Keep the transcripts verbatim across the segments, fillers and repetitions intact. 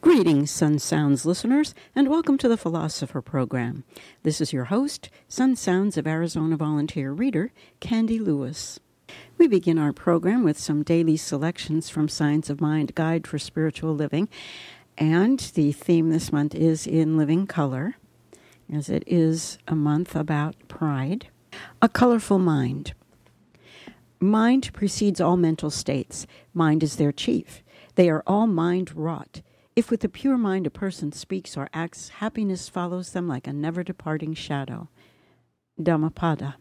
Greetings, Sun Sounds listeners, and welcome to the Philosopher Program. This is your host, Sun Sounds of Arizona volunteer reader, Candy Lewis. We begin our program with some daily selections from Science of Mind Guide for Spiritual Living, and the theme this month is in living color, as it is a month about pride. A colorful mind. Mind precedes all mental states. Mind is their chief. They are all mind-wrought. If with a pure mind a person speaks or acts, happiness follows them like a never-departing shadow. Dhammapada.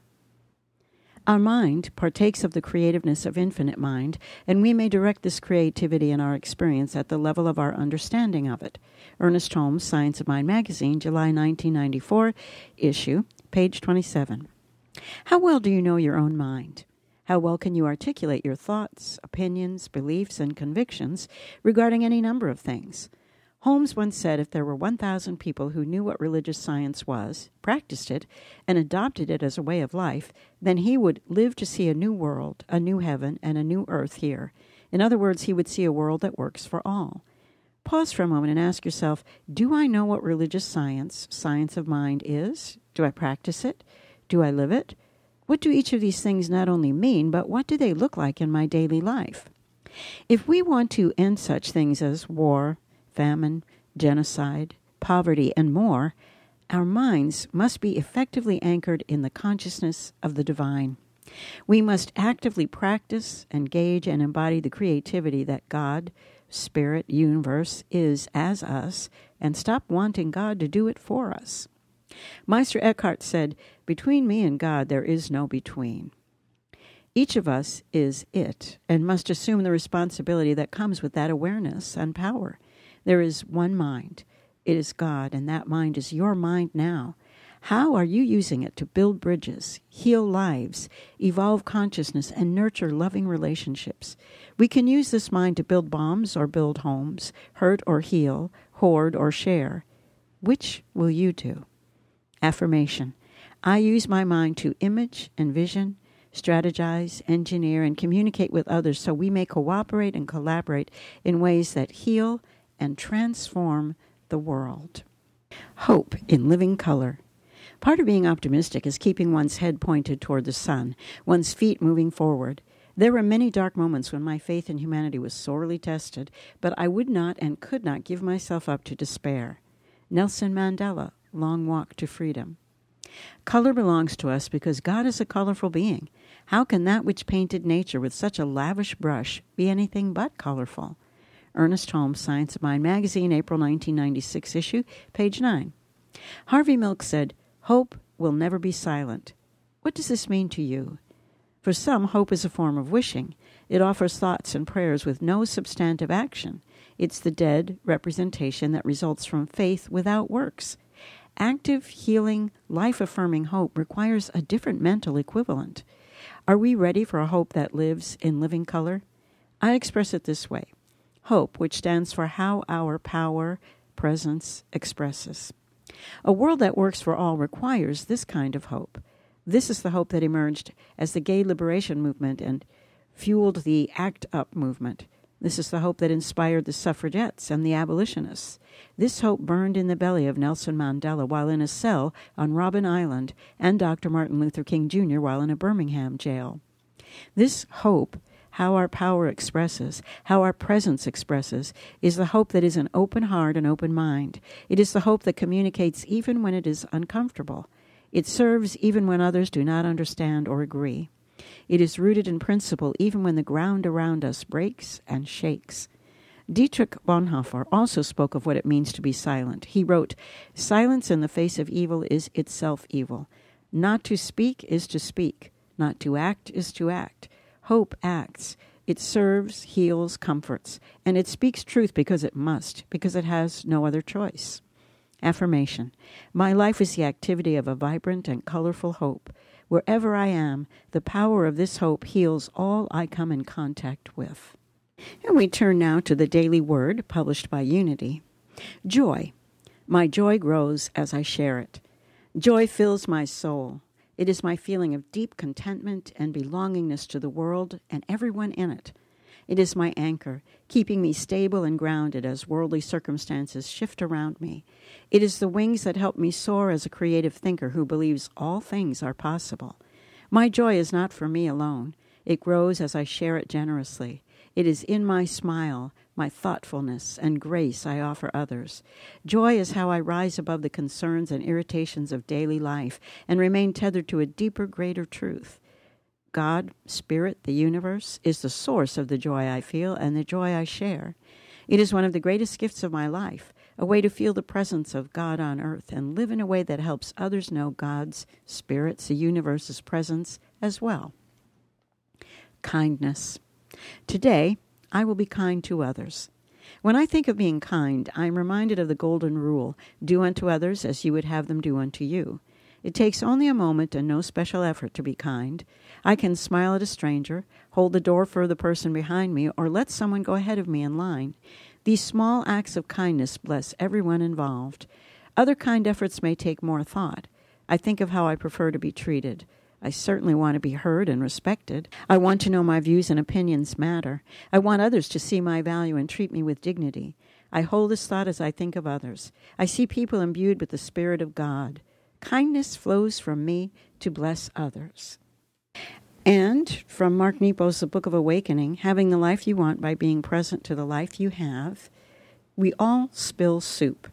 Our mind partakes of the creativeness of infinite mind, and we may direct this creativity in our experience at the level of our understanding of it. Ernest Holmes, Science of Mind magazine, July nineteen ninety-four, issue, page twenty-seven. How well do you know your own mind? How well can you articulate your thoughts, opinions, beliefs, and convictions regarding any number of things? Holmes once said if there were one thousand people who knew what religious science was, practiced it, and adopted it as a way of life, then he would live to see a new world, a new heaven, and a new earth here. In other words, he would see a world that works for all. Pause for a moment and ask yourself, do I know what religious science, science of mind, is? Do I practice it? Do I live it? What do each of these things not only mean, but what do they look like in my daily life? If we want to end such things as war, famine, genocide, poverty, and more, our minds must be effectively anchored in the consciousness of the divine. We must actively practice, engage, and embody the creativity that God, Spirit, Universe is as us, and stop wanting God to do it for us. Meister Eckhart said, "Between me and God there is no between." Each of us is it, and must assume the responsibility that comes with that awareness and power. There is one mind. It is God, and that mind is your mind now. How are you using it to build bridges, heal lives, evolve consciousness, and nurture loving relationships? We can use this mind to build bombs or build homes, hurt or heal, hoard or share. Which will you do? Affirmation. I use my mind to image, envision, strategize, engineer, and communicate with others so we may cooperate and collaborate in ways that heal and transform the world. Hope in living color. Part of being optimistic is keeping one's head pointed toward the sun, one's feet moving forward. There were many dark moments when my faith in humanity was sorely tested, but I would not and could not give myself up to despair. Nelson Mandela, Long Walk to Freedom. Color belongs to us because God is a colorful being. How can that which painted nature with such a lavish brush be anything but colorful? Ernest Holmes, Science of Mind magazine, April nineteen ninety-six issue, page nine. Harvey Milk said, "Hope will never be silent." What does this mean to you? For some, hope is a form of wishing. It offers thoughts and prayers with no substantive action. It's the dead representation that results from faith without works. Active, healing, life-affirming hope requires a different mental equivalent. Are we ready for a hope that lives in living color? I express it this way. Hope, which stands for how our power, presence, expresses. A world that works for all requires this kind of hope. This is the hope that emerged as the gay liberation movement and fueled the ACT UP movement. This is the hope that inspired the suffragettes and the abolitionists. This hope burned in the belly of Nelson Mandela while in a cell on Robben Island and Doctor Martin Luther King Junior while in a Birmingham jail. This hope, how our power expresses, how our presence expresses, is the hope that is an open heart and open mind. It is the hope that communicates even when it is uncomfortable. It serves even when others do not understand or agree. It is rooted in principle even when the ground around us breaks and shakes. Dietrich Bonhoeffer also spoke of what it means to be silent. He wrote, "Silence in the face of evil is itself evil. Not to speak is to speak. Not to act is to act. Hope acts. It serves, heals, comforts, and it speaks truth because it must, because it has no other choice." Affirmation. My life is the activity of a vibrant and colorful hope. Wherever I am, the power of this hope heals all I come in contact with. And we turn now to the Daily Word, published by Unity. Joy. My joy grows as I share it. Joy fills my soul. It is my feeling of deep contentment and belongingness to the world and everyone in it. It is my anchor, keeping me stable and grounded as worldly circumstances shift around me. It is the wings that help me soar as a creative thinker who believes all things are possible. My joy is not for me alone. It grows as I share it generously. It is in my smile, my thoughtfulness, and grace I offer others. Joy is how I rise above the concerns and irritations of daily life and remain tethered to a deeper, greater truth. God, Spirit, the universe, is the source of the joy I feel and the joy I share. It is one of the greatest gifts of my life, a way to feel the presence of God on earth and live in a way that helps others know God's, Spirit's, the universe's presence as well. Kindness. Today, I will be kind to others. When I think of being kind, I am reminded of the golden rule, do unto others as you would have them do unto you. It takes only a moment and no special effort to be kind. I can smile at a stranger, hold the door for the person behind me, or let someone go ahead of me in line. These small acts of kindness bless everyone involved. Other kind efforts may take more thought. I think of how I prefer to be treated. I certainly want to be heard and respected. I want to know my views and opinions matter. I want others to see my value and treat me with dignity. I hold this thought as I think of others. I see people imbued with the Spirit of God. Kindness flows from me to bless others. And from Mark Nepo's The Book of Awakening, having the life you want by being present to the life you have, we all spill soup.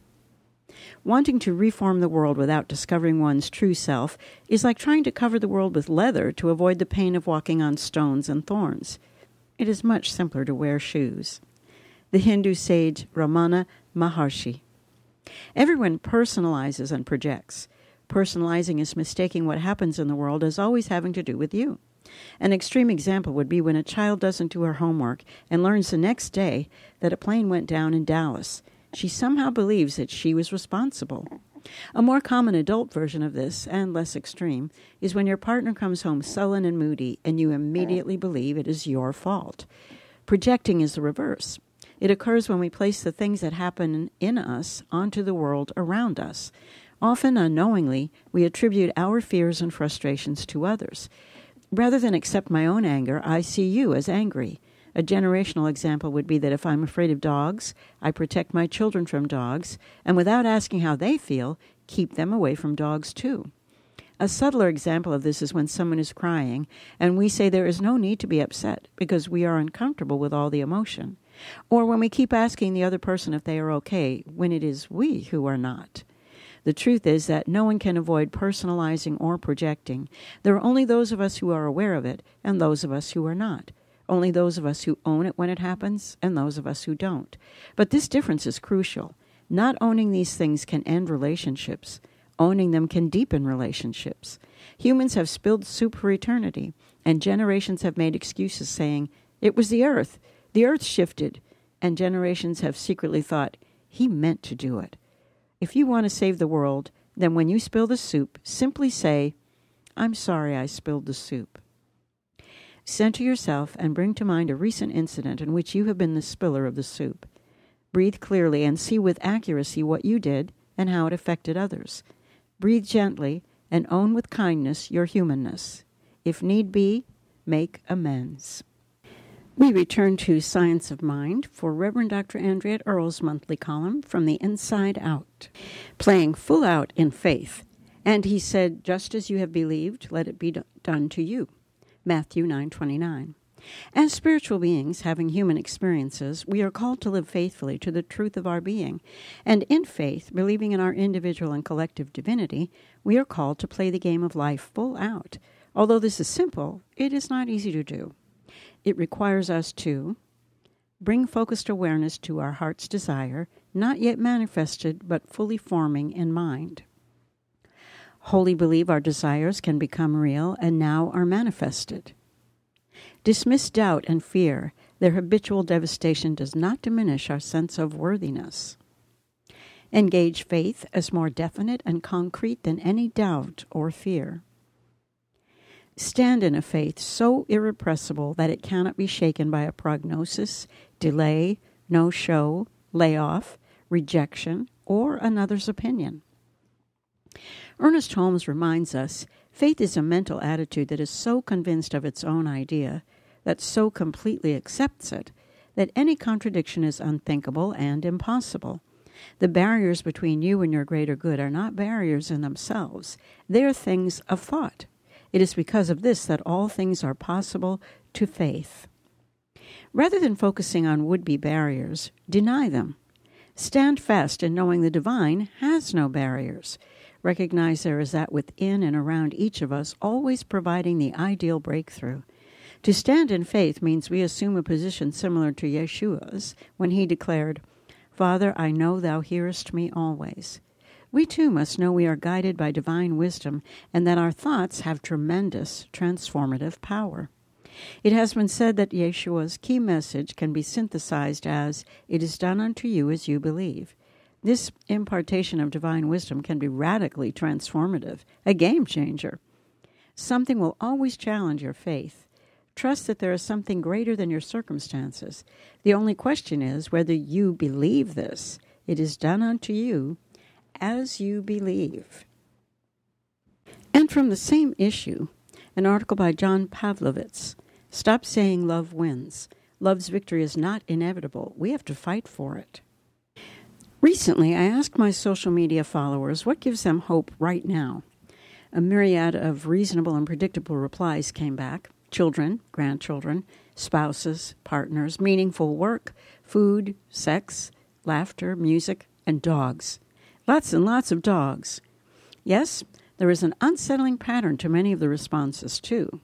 Wanting to reform the world without discovering one's true self is like trying to cover the world with leather to avoid the pain of walking on stones and thorns. It is much simpler to wear shoes. The Hindu sage Ramana Maharshi. Everyone personalizes and projects. Personalizing is mistaking what happens in the world as always having to do with you. An extreme example would be when a child doesn't do her homework and learns the next day that a plane went down in Dallas. She somehow believes that she was responsible. A more common adult version of this, and less extreme, is when your partner comes home sullen and moody and you immediately believe it is your fault. Projecting is the reverse. It occurs when we place the things that happen in us onto the world around us. Often unknowingly, we attribute our fears and frustrations to others. Rather than accept my own anger, I see you as angry. A generational example would be that if I'm afraid of dogs, I protect my children from dogs, and without asking how they feel, keep them away from dogs too. A subtler example of this is when someone is crying, and we say there is no need to be upset because we are uncomfortable with all the emotion. Or when we keep asking the other person if they are okay, when it is we who are not. The truth is that no one can avoid personalizing or projecting. There are only those of us who are aware of it, and those of us who are not. Only those of us who own it when it happens, and those of us who don't. But this difference is crucial. Not owning these things can end relationships. Owning them can deepen relationships. Humans have spilled soup for eternity, and generations have made excuses saying, "It was the earth. The earth shifted." And generations have secretly thought, "He meant to do it." If you want to save the world, then when you spill the soup, simply say, "I'm sorry I spilled the soup." Center yourself and bring to mind a recent incident in which you have been the spiller of the soup. Breathe clearly and see with accuracy what you did and how it affected others. Breathe gently and own with kindness your humanness. If need be, make amends. We return to Science of Mind for Reverend Doctor Andriette Earle's monthly column, From the Inside Out, playing full out in faith. And he said, "Just as you have believed, let it be done to you." Matthew nine twenty-nine. As spiritual beings having human experiences, we are called to live faithfully to the truth of our being. And in faith, believing in our individual and collective divinity, we are called to play the game of life full out. Although this is simple, it is not easy to do. It requires us to bring focused awareness to our heart's desire, not yet manifested, but fully forming in mind. Wholly believe our desires can become real and now are manifested. Dismiss doubt and fear. Their habitual devastation does not diminish our sense of worthiness. Engage faith as more definite and concrete than any doubt or fear. Stand in a faith so irrepressible that it cannot be shaken by a prognosis, delay, no-show, layoff, rejection, or another's opinion. Ernest Holmes reminds us, faith is a mental attitude that is so convinced of its own idea that so completely accepts it that any contradiction is unthinkable and impossible. The barriers between you and your greater good are not barriers in themselves. They are things of thought. It is because of this that all things are possible to faith. Rather than focusing on would-be barriers, deny them. Stand fast in knowing the divine has no barriers. Recognize there is that within and around each of us, always providing the ideal breakthrough. To stand in faith means we assume a position similar to Yeshua's when he declared, "Father, I know thou hearest me always." We too must know we are guided by divine wisdom and that our thoughts have tremendous transformative power. It has been said that Yeshua's key message can be synthesized as, "It is done unto you as you believe." This impartation of divine wisdom can be radically transformative, a game changer. Something will always challenge your faith. Trust that there is something greater than your circumstances. The only question is whether you believe this. It is done unto you as you believe. And from the same issue, an article by John Pavlovitz, "Stop saying love wins. Love's victory is not inevitable. We have to fight for it." Recently, I asked my social media followers what gives them hope right now. A myriad of reasonable and predictable replies came back. Children, grandchildren, spouses, partners, meaningful work, food, sex, laughter, music, and dogs. Lots and lots of dogs. Yes, there is an unsettling pattern to many of the responses, too.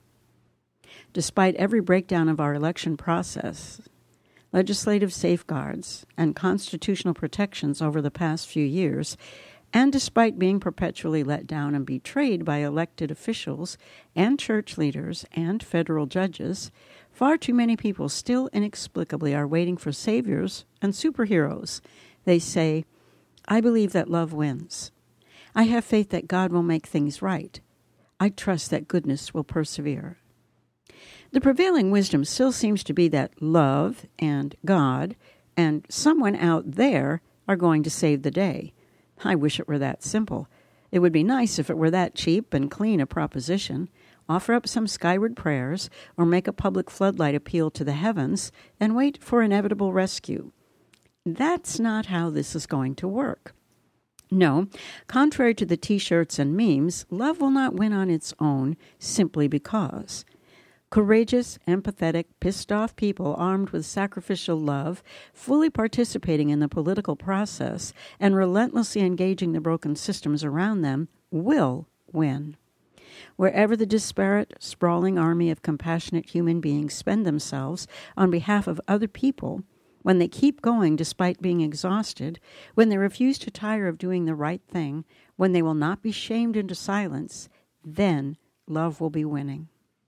Despite every breakdown of our election process, legislative safeguards, and constitutional protections over the past few years, and despite being perpetually let down and betrayed by elected officials and church leaders and federal judges, far too many people still inexplicably are waiting for saviors and superheroes. They say, "I believe that love wins. I have faith that God will make things right. I trust that goodness will persevere." The prevailing wisdom still seems to be that love and God and someone out there are going to save the day. I wish it were that simple. It would be nice if it were that cheap and clean a proposition. Offer up some skyward prayers or make a public floodlight appeal to the heavens and wait for inevitable rescue. That's not how this is going to work. No, contrary to the T-shirts and memes, love will not win on its own simply because. Courageous, empathetic, pissed-off people armed with sacrificial love, fully participating in the political process, and relentlessly engaging the broken systems around them will win. Wherever the disparate, sprawling army of compassionate human beings spend themselves on behalf of other people, when they keep going despite being exhausted, when they refuse to tire of doing the right thing, when they will not be shamed into silence, then love will be winning.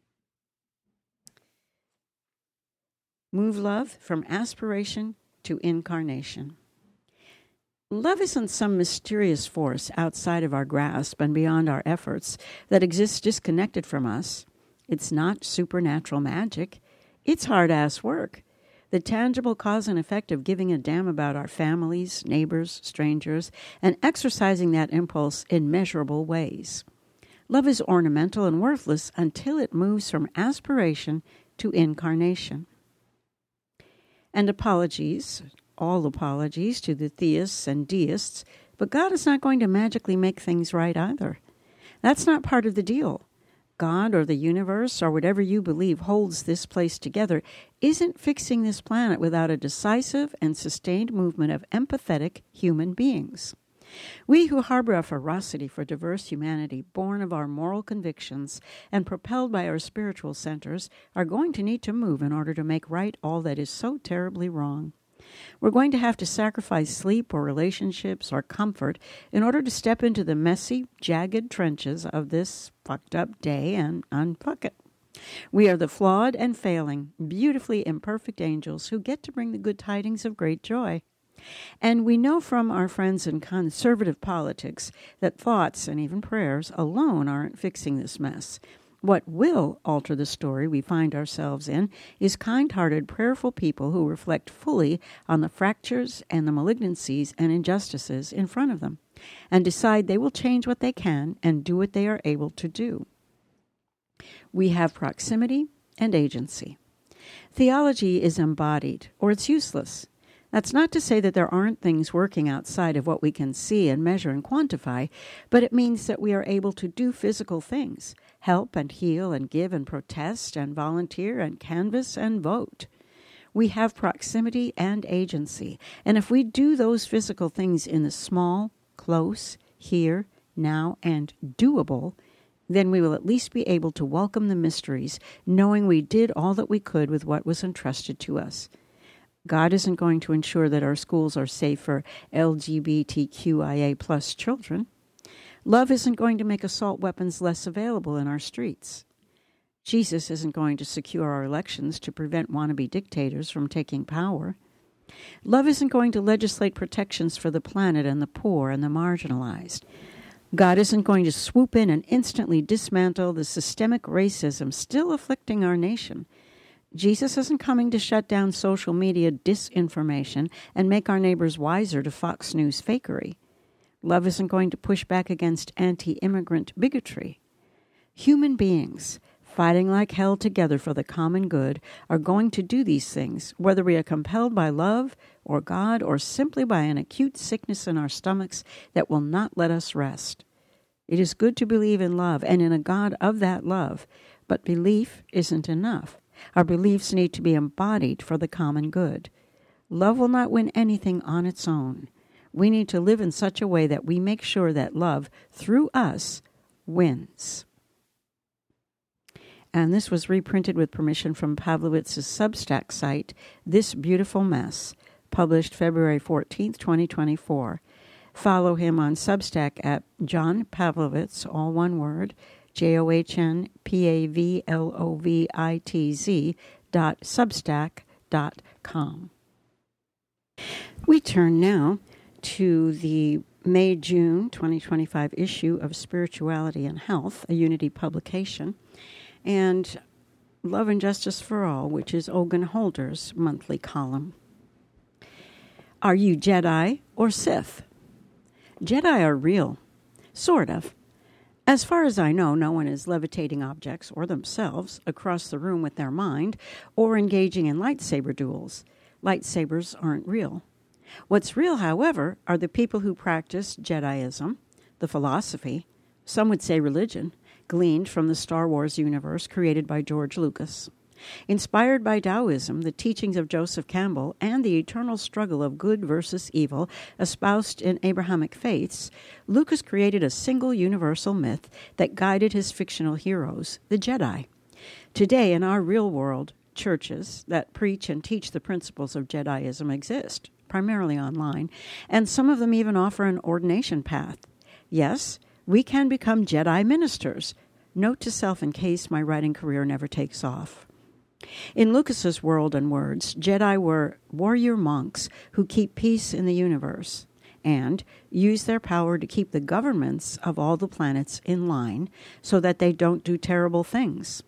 Move love from aspiration to incarnation. Love isn't some mysterious force outside of our grasp and beyond our efforts that exists disconnected from us. It's not supernatural magic. It's hard-ass work. The tangible cause and effect of giving a damn about our families, neighbors, strangers, and exercising that impulse in measurable ways. Love is ornamental and worthless until it moves from aspiration to incarnation. And apologies, all apologies to the theists and deists, but God is not going to magically make things right either. That's not part of the deal. God or the universe or whatever you believe holds this place together isn't fixing this planet without a decisive and sustained movement of empathetic human beings. We who harbor a ferocity for diverse humanity, born of our moral convictions and propelled by our spiritual centers, are going to need to move in order to make right all that is so terribly wrong. We're going to have to sacrifice sleep or relationships or comfort in order to step into the messy, jagged trenches of this fucked up day and unfuck it. We are the flawed and failing, beautifully imperfect angels who get to bring the good tidings of great joy. And we know from our friends in conservative politics that thoughts and even prayers alone aren't fixing this mess. What will alter the story we find ourselves in is kind-hearted, prayerful people who reflect fully on the fractures and the malignancies and injustices in front of them and decide they will change what they can and do what they are able to do. We have proximity and agency. Theology is embodied, or it's useless. That's not to say that there aren't things working outside of what we can see and measure and quantify, but it means that we are able to do physical things, help and heal and give and protest and volunteer and canvass and vote. We have proximity and agency, and if we do those physical things in the small, close, here, now, and doable, then we will at least be able to welcome the mysteries, knowing we did all that we could with what was entrusted to us. God isn't going to ensure that our schools are safe for L G B T Q I A plus children. Love isn't going to make assault weapons less available in our streets. Jesus isn't going to secure our elections to prevent wannabe dictators from taking power. Love isn't going to legislate protections for the planet and the poor and the marginalized. God isn't going to swoop in and instantly dismantle the systemic racism still afflicting our nation. Jesus isn't coming to shut down social media disinformation and make our neighbors wiser to Fox News fakery. Love isn't going to push back against anti-immigrant bigotry. Human beings, fighting like hell together for the common good, are going to do these things, whether we are compelled by love or God or simply by an acute sickness in our stomachs that will not let us rest. It is good to believe in love and in a God of that love, but belief isn't enough. Our beliefs need to be embodied for the common good. Love will not win anything on its own. We need to live in such a way that we make sure that love, through us, wins. And this was reprinted with permission from Pavlovitz's Substack site, This Beautiful Mess, published February fourteenth, twenty twenty-four. Follow him on Substack at John Pavlovitz, all one word, J O H N P A V L O V I T Z dot substack dot com. We turn now to the May-June twenty twenty-five issue of Spirituality and Health, a Unity publication, and Love and Justice for All, which is Ogun Holder's monthly column. Are you Jedi or Sith? Jedi are real. Sort of. As far as I know, no one is levitating objects or themselves across the room with their mind or engaging in lightsaber duels. Lightsabers aren't real. What's real, however, are the people who practice Jediism, the philosophy, some would say religion, gleaned from the Star Wars universe created by George Lucas. Inspired by Taoism, the teachings of Joseph Campbell, and the eternal struggle of good versus evil espoused in Abrahamic faiths, Lucas created a single universal myth that guided his fictional heroes, the Jedi. Today, in our real world, churches that preach and teach the principles of Jediism exist, primarily online, and some of them even offer an ordination path. Yes, we can become Jedi ministers. Note to self in case my writing career never takes off. In Lucas's world and words, Jedi were warrior monks who keep peace in the universe and use their power to keep the governments of all the planets in line so that they don't do terrible things.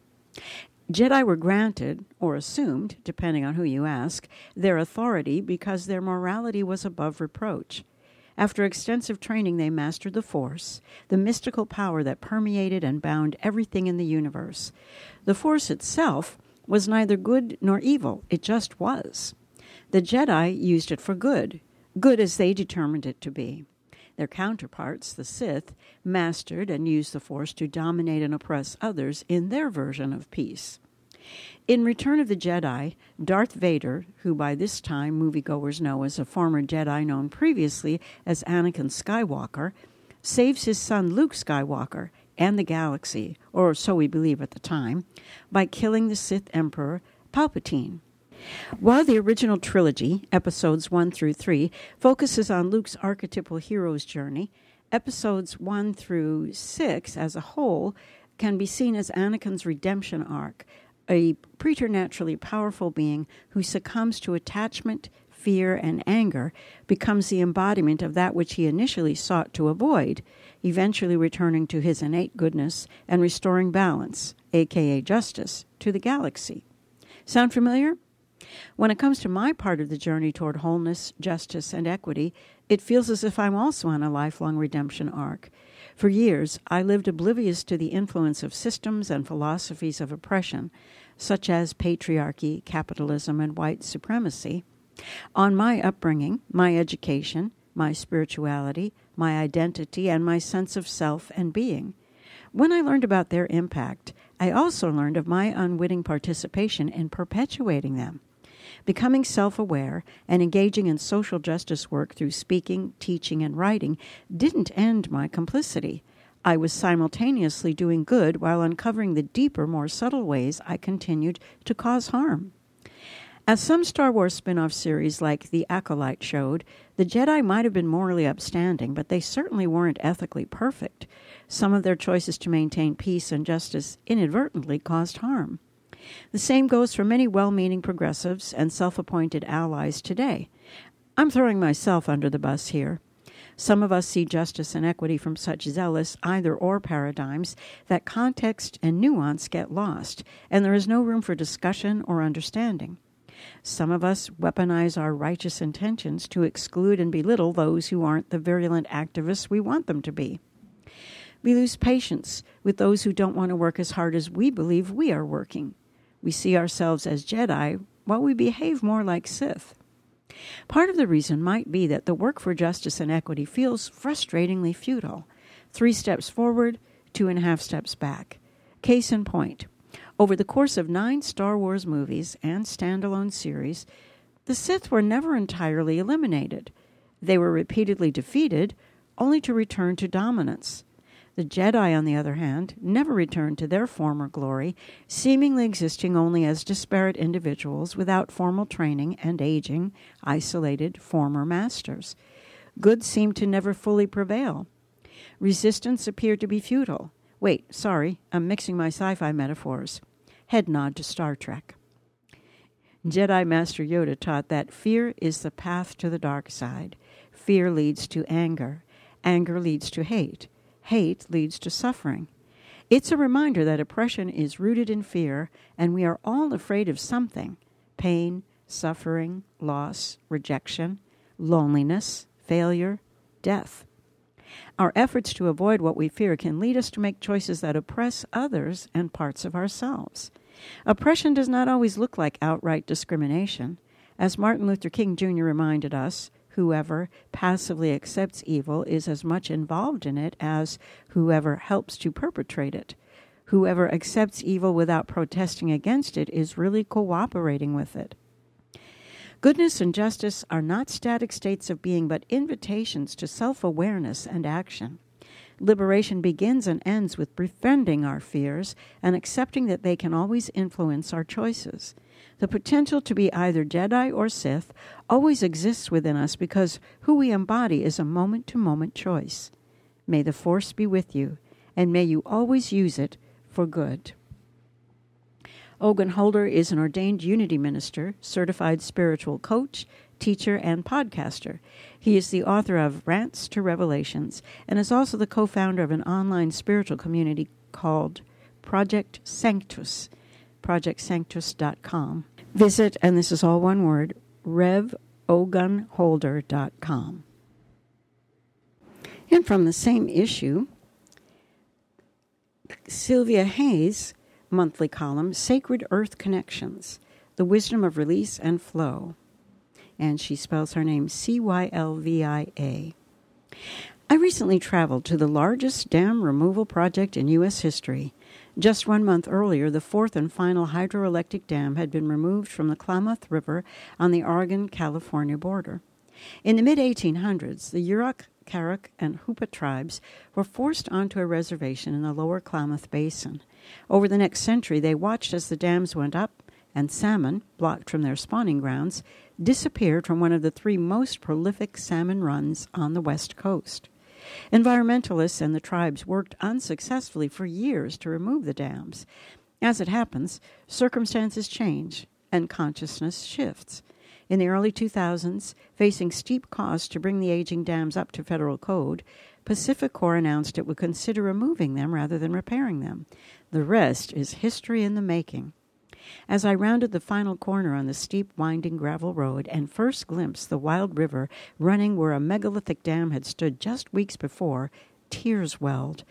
Jedi were granted, or assumed, depending on who you ask, their authority because their morality was above reproach. After extensive training, they mastered the Force, the mystical power that permeated and bound everything in the universe. The Force itself was neither good nor evil. It just was. The Jedi used it for good, good as they determined it to be. Their counterparts, the Sith, mastered and used the Force to dominate and oppress others in their version of peace. In Return of the Jedi, Darth Vader, who by this time moviegoers know as a former Jedi known previously as Anakin Skywalker, saves his son Luke Skywalker and the galaxy, or so we believe at the time, by killing the Sith Emperor Palpatine. While the original trilogy, episodes one through three, focuses on Luke's archetypal hero's journey, episodes one through six as a whole can be seen as Anakin's redemption arc, a preternaturally powerful being who succumbs to attachment, fear, and anger, becomes the embodiment of that which he initially sought to avoid, eventually returning to his innate goodness and restoring balance, aka justice, to the galaxy. Sound familiar? When it comes to my part of the journey toward wholeness, justice, and equity, it feels as if I'm also on a lifelong redemption arc. For years, I lived oblivious to the influence of systems and philosophies of oppression, such as patriarchy, capitalism, and white supremacy, on my upbringing, my education, my spirituality, my identity, and my sense of self and being. When I learned about their impact, I also learned of my unwitting participation in perpetuating them. Becoming self-aware and engaging in social justice work through speaking, teaching, and writing didn't end my complicity. I was simultaneously doing good while uncovering the deeper, more subtle ways I continued to cause harm. As some Star Wars spin-off series like The Acolyte showed, the Jedi might have been morally upstanding, but they certainly weren't ethically perfect. Some of their choices to maintain peace and justice inadvertently caused harm. The same goes for many well-meaning progressives and self-appointed allies today. I'm throwing myself under the bus here. Some of us see justice and equity from such zealous either-or paradigms that context and nuance get lost, and there is no room for discussion or understanding. Some of us weaponize our righteous intentions to exclude and belittle those who aren't the virulent activists we want them to be. We lose patience with those who don't want to work as hard as we believe we are working. We see ourselves as Jedi while we behave more like Sith. Part of the reason might be that the work for justice and equity feels frustratingly futile. Three steps forward, two and a half steps back. Case in point. Over the course of nine Star Wars movies and standalone series, the Sith were never entirely eliminated. They were repeatedly defeated, only to return to dominance. The Jedi, on the other hand, never returned to their former glory, seemingly existing only as disparate individuals without formal training and aging, isolated former masters. Good seemed to never fully prevail. Resistance appeared to be futile. Wait, sorry, I'm mixing my sci-fi metaphors. Head nod to Star Trek. Jedi Master Yoda taught that fear is the path to the dark side. Fear leads to anger. Anger leads to hate. Hate leads to suffering. It's a reminder that oppression is rooted in fear, and we are all afraid of something: pain, suffering, loss, rejection, loneliness, failure, death. Our efforts to avoid what we fear can lead us to make choices that oppress others and parts of ourselves. Oppression does not always look like outright discrimination. As Martin Luther King Junior reminded us, whoever passively accepts evil is as much involved in it as whoever helps to perpetrate it. Whoever accepts evil without protesting against it is really cooperating with it. Goodness and justice are not static states of being, but invitations to self-awareness and action. Liberation begins and ends with befriending our fears and accepting that they can always influence our choices. The potential to be either Jedi or Sith always exists within us because who we embody is a moment-to-moment choice. May the Force be with you, and may you always use it for good. Ogun Holder is an ordained Unity minister, certified spiritual coach, teacher, and podcaster. He is the author of Rants to Revelations and is also the co-founder of an online spiritual community called Project Sanctus, project sanctus dot com. Visit, and this is all one word, rev ogun holder dot com. And from the same issue, Sylvia Hayes' monthly column, Sacred Earth Connections, The Wisdom of Release and Flow. And she spells her name C Y L V I A. I recently traveled to the largest dam removal project in U S history. Just one month earlier, the fourth and final hydroelectric dam had been removed from the Klamath River on the Oregon-California border. In the mid eighteen hundreds, the Yurok, Karok, and Hupa tribes were forced onto a reservation in the lower Klamath Basin. Over the next century, they watched as the dams went up, and salmon, blocked from their spawning grounds, disappeared from one of the three most prolific salmon runs on the West Coast. Environmentalists and the tribes worked unsuccessfully for years to remove the dams. As it happens, circumstances change and consciousness shifts. In the early two thousands, facing steep costs to bring the aging dams up to federal code, PacifiCorp announced it would consider removing them rather than repairing them. The rest is history in the making. As I rounded the final corner on the steep, winding gravel road and first glimpsed the wild river running where a megalithic dam had stood just weeks before, tears welled.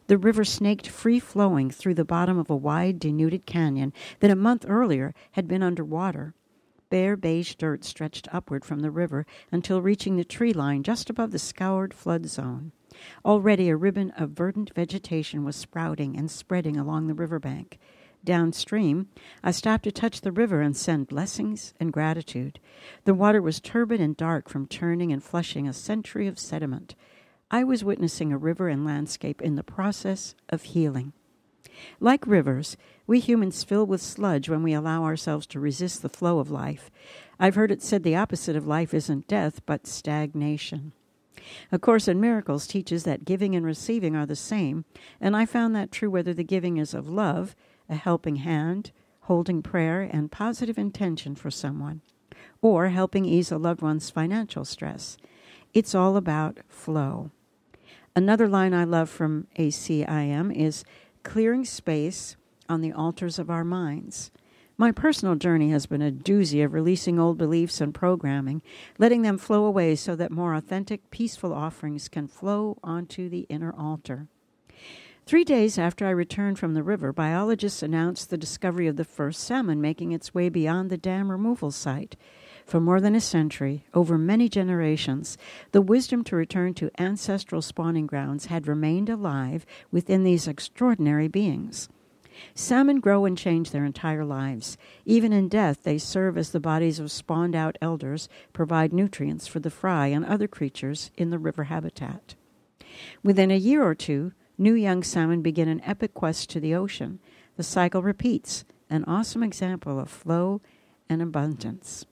The river snaked free-flowing through the bottom of a wide, denuded canyon that a month earlier had been underwater. Bare beige dirt stretched upward from the river until reaching the tree line just above the scoured flood zone. Already a ribbon of verdant vegetation was sprouting and spreading along the riverbank. Downstream, I stopped to touch the river and send blessings and gratitude. The water was turbid and dark from churning and flushing a century of sediment. I was witnessing a river and landscape in the process of healing. Like rivers, we humans fill with sludge when we allow ourselves to resist the flow of life. I've heard it said the opposite of life isn't death, but stagnation. A Course in Miracles teaches that giving and receiving are the same, and I found that true whether the giving is of love, a helping hand, holding prayer and positive intention for someone, or helping ease a loved one's financial stress. It's all about flow. Another line I love from A C I M is clearing space on the altars of our minds. My personal journey has been a doozy of releasing old beliefs and programming, letting them flow away so that more authentic, peaceful offerings can flow onto the inner altar. Three days after I returned from the river, biologists announced the discovery of the first salmon making its way beyond the dam removal site. For more than a century, over many generations, the wisdom to return to ancestral spawning grounds had remained alive within these extraordinary beings. Salmon grow and change their entire lives. Even in death, they serve as the bodies of spawned-out elders, provide nutrients for the fry and other creatures in the river habitat. Within a year or two, new young salmon begin an epic quest to the ocean. The cycle repeats, an awesome example of flow and abundance.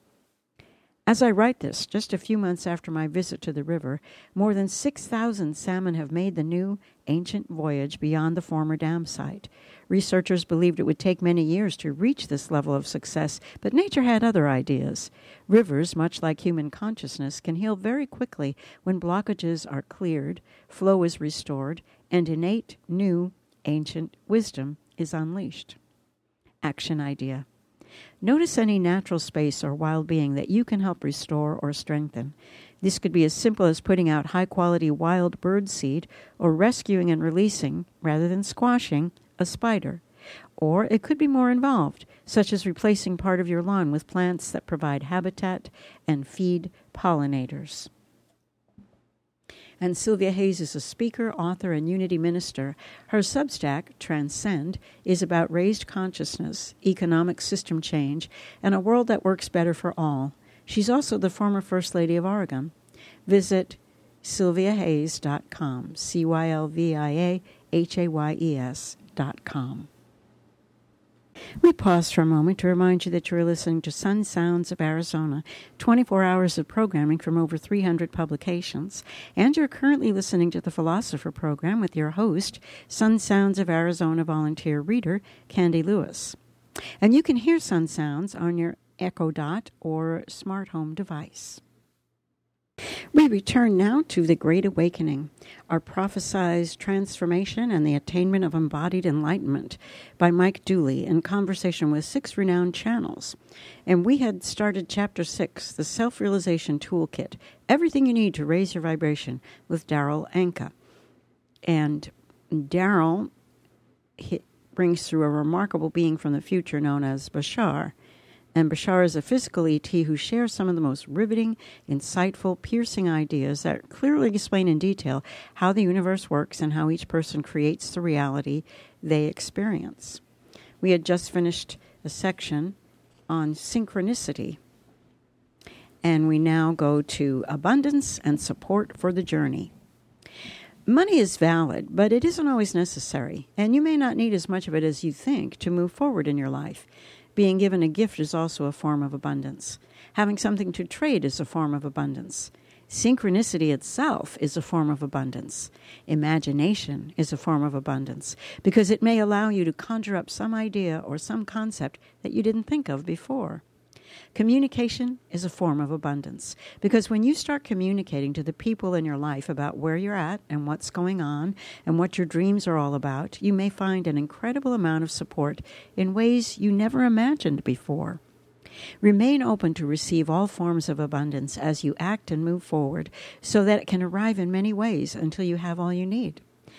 As I write this, just a few months after my visit to the river, more than six thousand salmon have made the new, ancient voyage beyond the former dam site. Researchers believed it would take many years to reach this level of success, but nature had other ideas. Rivers, much like human consciousness, can heal very quickly when blockages are cleared, flow is restored, and innate, new, ancient wisdom is unleashed. Action idea. Notice any natural space or wild being that you can help restore or strengthen. This could be as simple as putting out high-quality wild bird seed or rescuing and releasing, rather than squashing, a spider. Or it could be more involved, such as replacing part of your lawn with plants that provide habitat and feed pollinators. And Sylvia Hayes is a speaker, author, and unity minister. Her Substack, Transcend, is about raised consciousness, economic system change, and a world that works better for all. She's also the former First Lady of Oregon. Visit sylvia hayes dot com, C Y L V I A H A Y E S dot com. We pause for a moment to remind you that you are listening to Sun Sounds of Arizona, twenty-four hours of programming from over three hundred publications, and you're currently listening to the Philosopher Program with your host, Sun Sounds of Arizona volunteer reader, Candy Lewis. And you can hear Sun Sounds on your Echo Dot or smart home device. We return now to The Great Awakening, our prophesized transformation and the attainment of embodied enlightenment by Mike Dooley in conversation with six renowned channels. And we had started Chapter six, The Self-Realization Toolkit, Everything You Need to Raise Your Vibration, with Darryl Anka. And Darryl brings through a remarkable being from the future known as Bashar. And Bashar is a physical E T who shares some of the most riveting, insightful, piercing ideas that clearly explain in detail how the universe works and how each person creates the reality they experience. We had just finished a section on synchronicity, and we now go to abundance and support for the journey. Money is valid, but it isn't always necessary, and you may not need as much of it as you think to move forward in your life. Being given a gift is also a form of abundance. Having something to trade is a form of abundance. Synchronicity itself is a form of abundance. Imagination is a form of abundance because it may allow you to conjure up some idea or some concept that you didn't think of before. Communication is a form of abundance because when you start communicating to the people in your life about where you're at and what's going on and what your dreams are all about, you may find an incredible amount of support in ways you never imagined before. Remain open to receive all forms of abundance as you act and move forward so that it can arrive in many ways until you have all you need.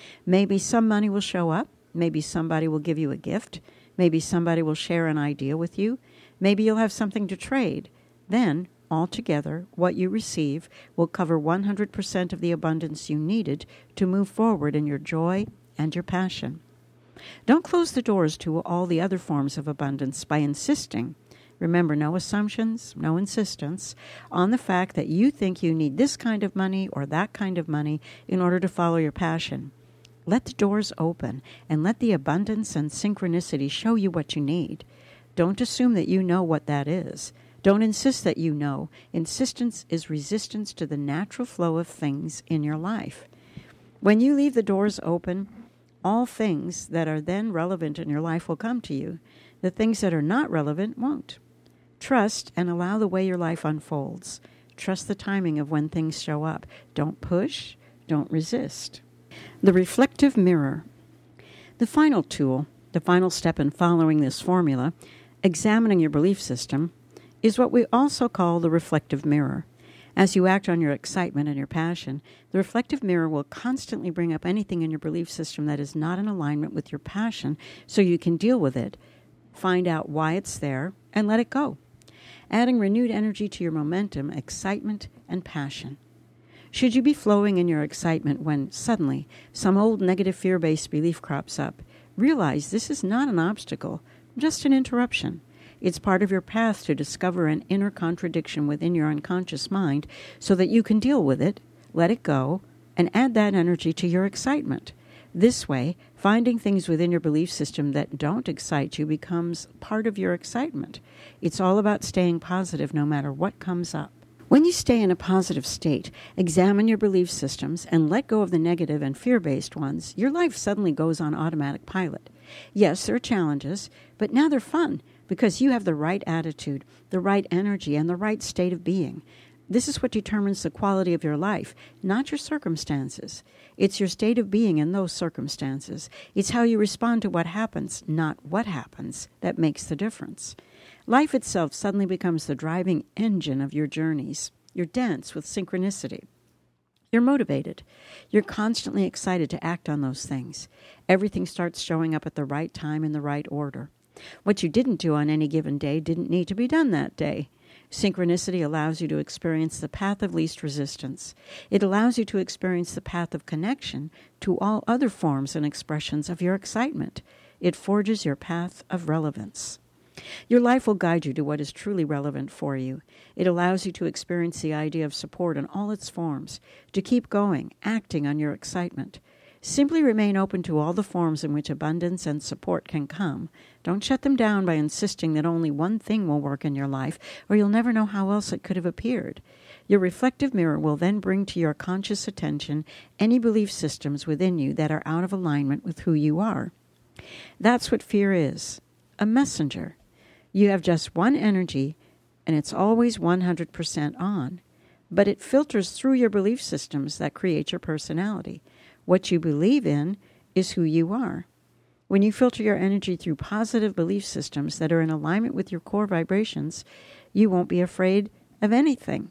Maybe some money will show up. Maybe somebody will give you a gift. Maybe somebody will share an idea with you. Maybe you'll have something to trade. Then, altogether, what you receive will cover one hundred percent of the abundance you needed to move forward in your joy and your passion. Don't close the doors to all the other forms of abundance by insisting, remember, no assumptions, no insistence, on the fact that you think you need this kind of money or that kind of money in order to follow your passion. Let the doors open and let the abundance and synchronicity show you what you need. Don't assume that you know what that is. Don't insist that you know. Insistence is resistance to the natural flow of things in your life. When you leave the doors open, all things that are then relevant in your life will come to you. The things that are not relevant won't. Trust and allow the way your life unfolds. Trust the timing of when things show up. Don't push. Don't resist. The reflective mirror. The final tool, the final step in following this formula, examining your belief system, is what we also call the reflective mirror. As you act on your excitement and your passion, the reflective mirror will constantly bring up anything in your belief system that is not in alignment with your passion so you can deal with it, find out why it's there, and let it go, adding renewed energy to your momentum, excitement, and passion. Should you be flowing in your excitement when suddenly some old negative fear-based belief crops up, realize this is not an obstacle, just an interruption. It's part of your path to discover an inner contradiction within your unconscious mind so that you can deal with it, let it go, and add that energy to your excitement. This way, finding things within your belief system that don't excite you becomes part of your excitement. It's all about staying positive no matter what comes up. When you stay in a positive state, examine your belief systems, and let go of the negative and fear-based ones, your life suddenly goes on automatic pilot. Yes, there are challenges, but now they're fun, because you have the right attitude, the right energy, and the right state of being. This is what determines the quality of your life, not your circumstances. It's your state of being in those circumstances. It's how you respond to what happens, not what happens, that makes the difference. Life itself suddenly becomes the driving engine of your journeys. You're dense with synchronicity. You're motivated. You're constantly excited to act on those things. Everything starts showing up at the right time in the right order. What you didn't do on any given day didn't need to be done that day. Synchronicity allows you to experience the path of least resistance. It allows you to experience the path of connection to all other forms and expressions of your excitement. It forges your path of relevance. Your life will guide you to what is truly relevant for you. It allows you to experience the idea of support in all its forms, to keep going, acting on your excitement. Simply remain open to all the forms in which abundance and support can come. Don't shut them down by insisting that only one thing will work in your life, or you'll never know how else it could have appeared. Your reflective mirror will then bring to your conscious attention any belief systems within you that are out of alignment with who you are. That's what fear is, a messenger. You have just one energy, and it's always one hundred percent on, but it filters through your belief systems that create your personality. What you believe in is who you are. When you filter your energy through positive belief systems that are in alignment with your core vibrations, you won't be afraid of anything.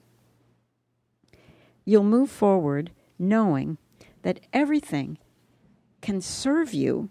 You'll move forward knowing that everything can serve you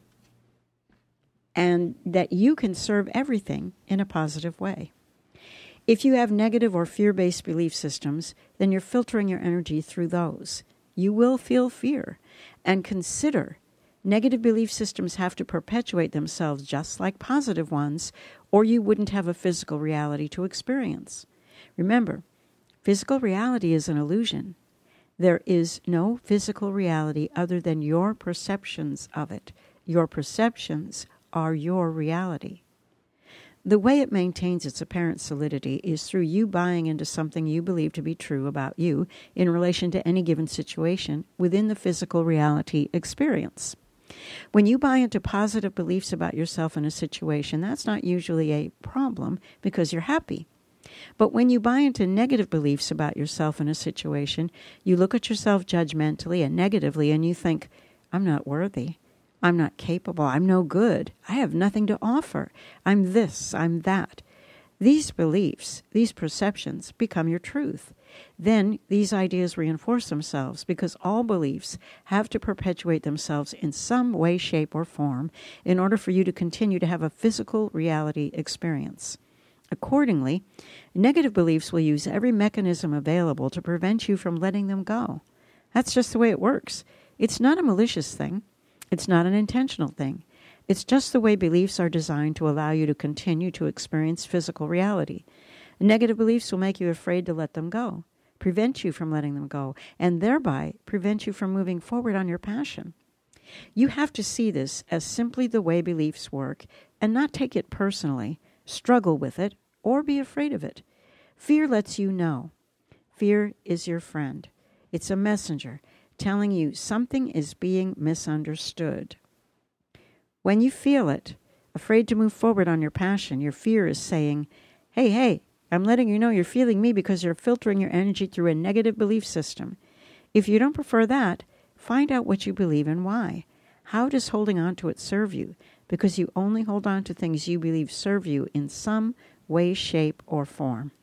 and that you can serve everything in a positive way. If you have negative or fear-based belief systems, then you're filtering your energy through those. You will feel fear. And consider, negative belief systems have to perpetuate themselves just like positive ones, or you wouldn't have a physical reality to experience. Remember, physical reality is an illusion. There is no physical reality other than your perceptions of it. Your perceptions are your reality. The way it maintains its apparent solidity is through you buying into something you believe to be true about you in relation to any given situation within the physical reality experience. When you buy into positive beliefs about yourself in a situation, that's not usually a problem because you're happy. But when you buy into negative beliefs about yourself in a situation, you look at yourself judgmentally and negatively and you think, I'm not worthy. I'm not capable. I'm no good. I have nothing to offer. I'm this. I'm that. These beliefs, these perceptions, become your truth. Then these ideas reinforce themselves because all beliefs have to perpetuate themselves in some way, shape, or form in order for you to continue to have a physical reality experience. Accordingly, negative beliefs will use every mechanism available to prevent you from letting them go. That's just the way it works. It's not a malicious thing. It's not an intentional thing. It's just the way beliefs are designed to allow you to continue to experience physical reality. Negative beliefs will make you afraid to let them go, prevent you from letting them go, and thereby prevent you from moving forward on your passion. You have to see this as simply the way beliefs work and not take it personally, struggle with it, or be afraid of it. Fear lets you know. Fear is your friend. It's a messenger telling you something is being misunderstood. When you feel it, afraid to move forward on your passion, your fear is saying, hey, hey, I'm letting you know you're feeling me because you're filtering your energy through a negative belief system. If you don't prefer that, find out what you believe and why. How does holding on to it serve you? Because you only hold on to things you believe serve you in some way, shape, or form.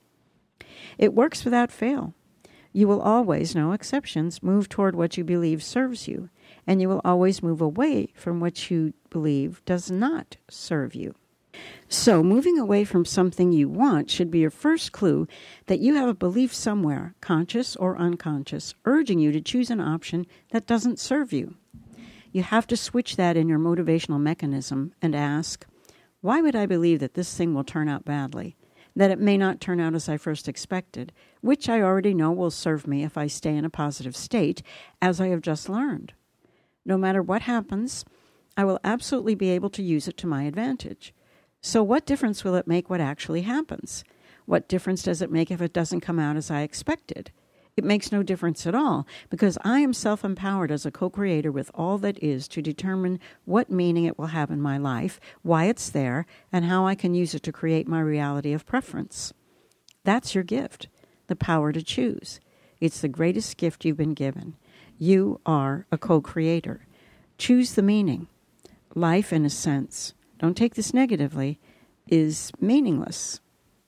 It works without fail. You will always, no exceptions, move toward what you believe serves you, and you will always move away from what you believe does not serve you. So, moving away from something you want should be your first clue that you have a belief somewhere, conscious or unconscious, urging you to choose an option that doesn't serve you. You have to switch that in your motivational mechanism and ask, why would I believe that this thing will turn out badly? That it may not turn out as I first expected, which I already know will serve me if I stay in a positive state, as I have just learned. No matter what happens, I will absolutely be able to use it to my advantage. So what difference will it make what actually happens? What difference does it make if it doesn't come out as I expected? It makes no difference at all, because I am self-empowered as a co-creator with all that is to determine what meaning it will have in my life, why it's there, and how I can use it to create my reality of preference. That's your gift, the power to choose. It's the greatest gift you've been given. You are a co-creator. Choose the meaning. Life, in a sense, don't take this negatively, is meaningless.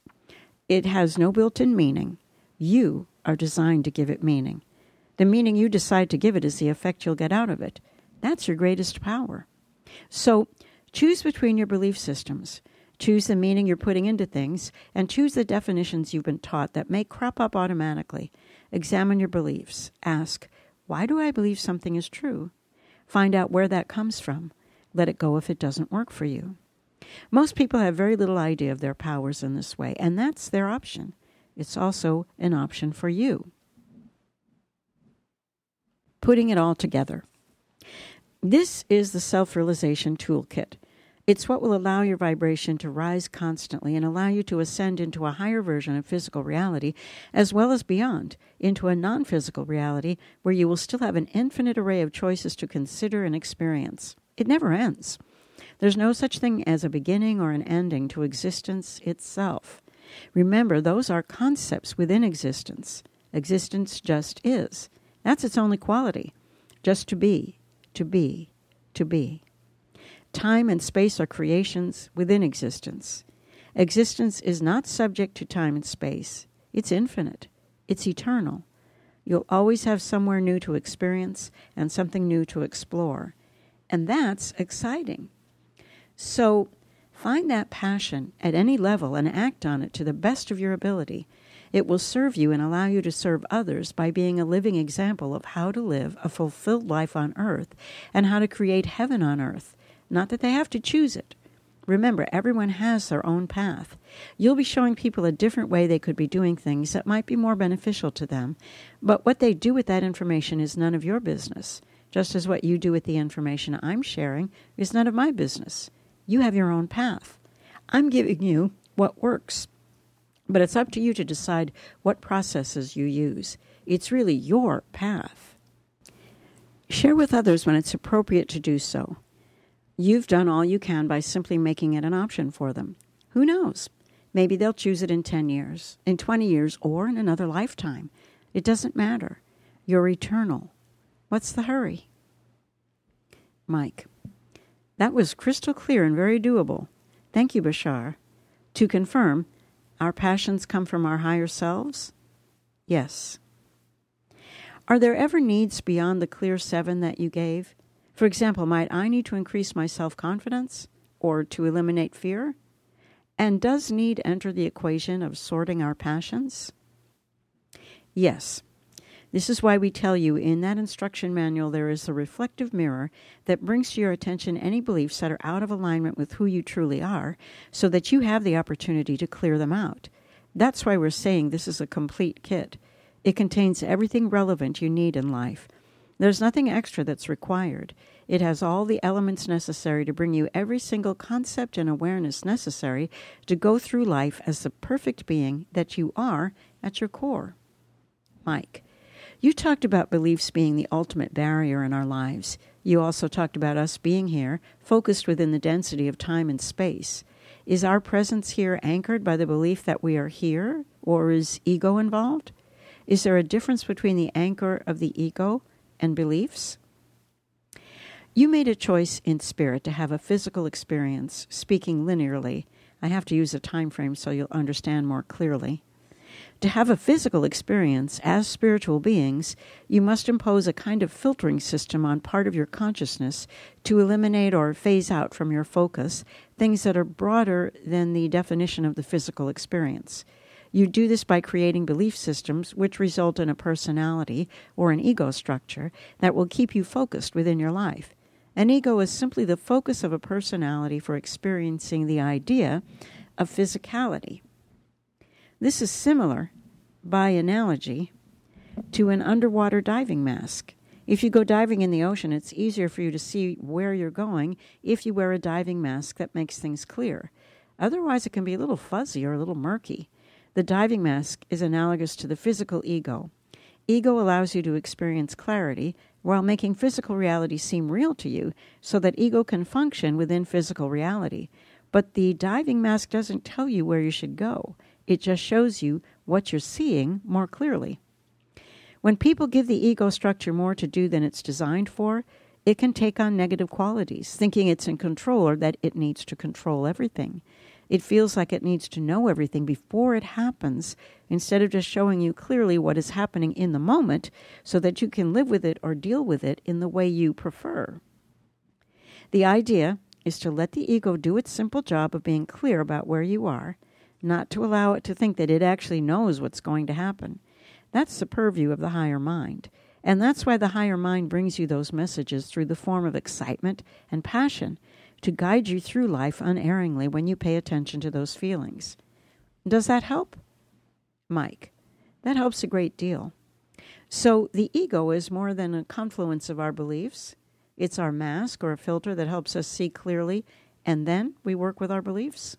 It has no built-in meaning. You are designed to give it meaning. The meaning you decide to give it is the effect you'll get out of it. That's your greatest power. So choose between your belief systems. Choose the meaning you're putting into things, and choose the definitions you've been taught that may crop up automatically. Examine your beliefs. Ask, why do I believe something is true? Find out where that comes from. Let it go if it doesn't work for you. Most people have very little idea of their powers in this way, and that's their option. It's also an option for you. Putting it all together. This is the self-realization toolkit. It's what will allow your vibration to rise constantly and allow you to ascend into a higher version of physical reality, as well as beyond, into a non-physical reality where you will still have an infinite array of choices to consider and experience. It never ends. There's no such thing as a beginning or an ending to existence itself. Remember, those are concepts within existence. Existence just is. That's its only quality. Just to be, to be, to be. Time and space are creations within existence. Existence is not subject to time and space. It's infinite. It's eternal. You'll always have somewhere new to experience and something new to explore. And that's exciting. So, find that passion at any level and act on it to the best of your ability. It will serve you and allow you to serve others by being a living example of how to live a fulfilled life on earth and how to create heaven on earth. Not that they have to choose it. Remember, everyone has their own path. You'll be showing people a different way they could be doing things that might be more beneficial to them, but what they do with that information is none of your business, just as what you do with the information I'm sharing is none of my business. You have your own path. I'm giving you what works. But it's up to you to decide what processes you use. It's really your path. Share with others when it's appropriate to do so. You've done all you can by simply making it an option for them. Who knows? Maybe they'll choose it in ten years, in twenty years, or in another lifetime. It doesn't matter. You're eternal. What's the hurry? Mike. That was crystal clear and very doable. Thank you, Bashar. To confirm, Our passions come from our higher selves? Yes. Are there ever needs beyond the clear seven that you gave? For example, might I need to increase my self-confidence or to eliminate fear? And does need enter the equation of sorting our passions? Yes. This is why we tell you in that instruction manual there is a reflective mirror that brings to your attention any beliefs that are out of alignment with who you truly are, so that you have the opportunity to clear them out. That's why we're saying this is a complete kit. It contains everything relevant you need in life. There's nothing extra that's required. It has all the elements necessary to bring you every single concept and awareness necessary to go through life as the perfect being that you are at your core. Mike, you talked about beliefs being the ultimate barrier in our lives. You also talked about us being here, focused within the density of time and space. Is our presence here anchored by the belief that we are here, or is ego involved? Is there a difference between the anchor of the ego and beliefs? You made a choice in spirit to have a physical experience, speaking linearly. I have to use a time frame so you'll understand more clearly. To have a physical experience as spiritual beings, you must impose a kind of filtering system on part of your consciousness to eliminate or phase out from your focus things that are broader than the definition of the physical experience. You do this by creating belief systems which result in a personality or an ego structure that will keep you focused within your life. An ego is simply the focus of a personality for experiencing the idea of physicality. This is similar, by analogy, to an underwater diving mask. If you go diving in the ocean, it's easier for you to see where you're going if you wear a diving mask that makes things clear. Otherwise, it can be a little fuzzy or a little murky. The diving mask is analogous to the physical ego. Ego allows you to experience clarity while making physical reality seem real to you so that ego can function within physical reality. But the diving mask doesn't tell you where you should go. It just shows you what you're seeing more clearly. When people give the ego structure more to do than it's designed for, it can take on negative qualities, thinking it's in control or that it needs to control everything. It feels like it needs to know everything before it happens, instead of just showing you clearly what is happening in the moment so that you can live with it or deal with it in the way you prefer. The idea is to let the ego do its simple job of being clear about where you are, not to allow it to think that it actually knows what's going to happen. That's the purview of the higher mind. And that's why the higher mind brings you those messages through the form of excitement and passion to guide you through life unerringly when you pay attention to those feelings. Does that help? Mike, that helps a great deal. So the ego is more than a confluence of our beliefs. It's our mask or a filter that helps us see clearly, and then we work with our beliefs.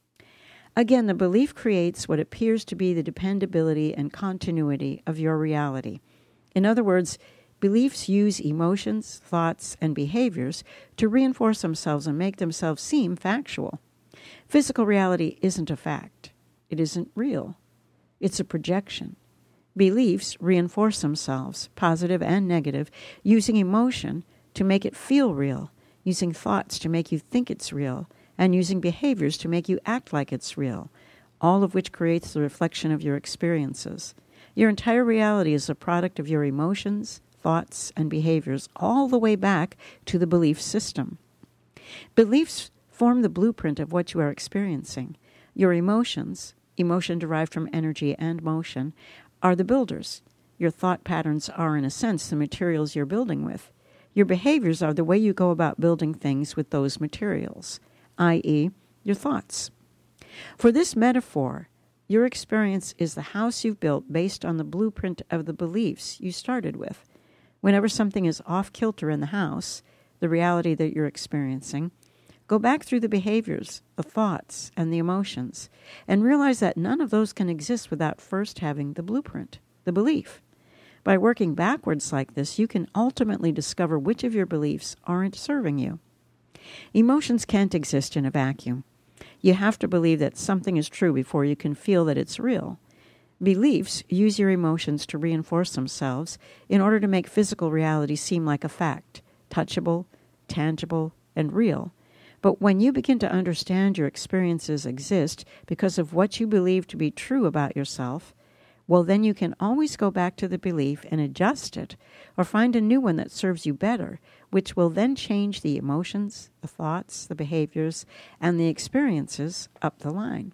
Again, the belief creates what appears to be the dependability and continuity of your reality. In other words, beliefs use emotions, thoughts, and behaviors to reinforce themselves and make themselves seem factual. Physical reality isn't a fact. It isn't real. It's a projection. Beliefs reinforce themselves, positive and negative, using emotion to make it feel real, using thoughts to make you think it's real, and using behaviors to make you act like it's real, all of which creates the reflection of your experiences. Your entire reality is a product of your emotions, thoughts, and behaviors, all the way back to the belief system. Beliefs form the blueprint of what you are experiencing. Your emotions, emotion derived from energy and motion, are the builders. Your thought patterns are, in a sense, the materials you're building with. Your behaviors are the way you go about building things with those materials, that is, your thoughts. For this metaphor, your experience is the house you've built based on the blueprint of the beliefs you started with. Whenever something is off-kilter in the house, the reality that you're experiencing, go back through the behaviors, the thoughts, and the emotions, and realize that none of those can exist without first having the blueprint, the belief. By working backwards like this, you can ultimately discover which of your beliefs aren't serving you. Emotions can't exist in a vacuum. You have to believe that something is true before you can feel that it's real. Beliefs use your emotions to reinforce themselves in order to make physical reality seem like a fact, touchable, tangible, and real. But when you begin to understand your experiences exist because of what you believe to be true about yourself, well, then you can always go back to the belief and adjust it, or find a new one that serves you better, which will then change the emotions, the thoughts, the behaviors, and the experiences up the line.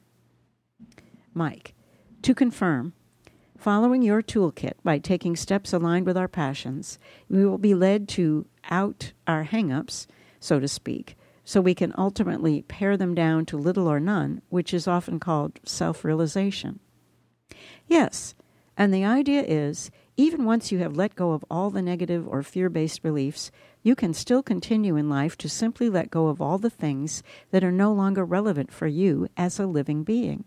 Mike, to confirm, following your toolkit by taking steps aligned with our passions, we will be led to out our hang-ups, so to speak, so we can ultimately pare them down to little or none, which is often called self-realization. Yes, and the idea is, even once you have let go of all the negative or fear-based beliefs, you can still continue in life to simply let go of all the things that are no longer relevant for you as a living being.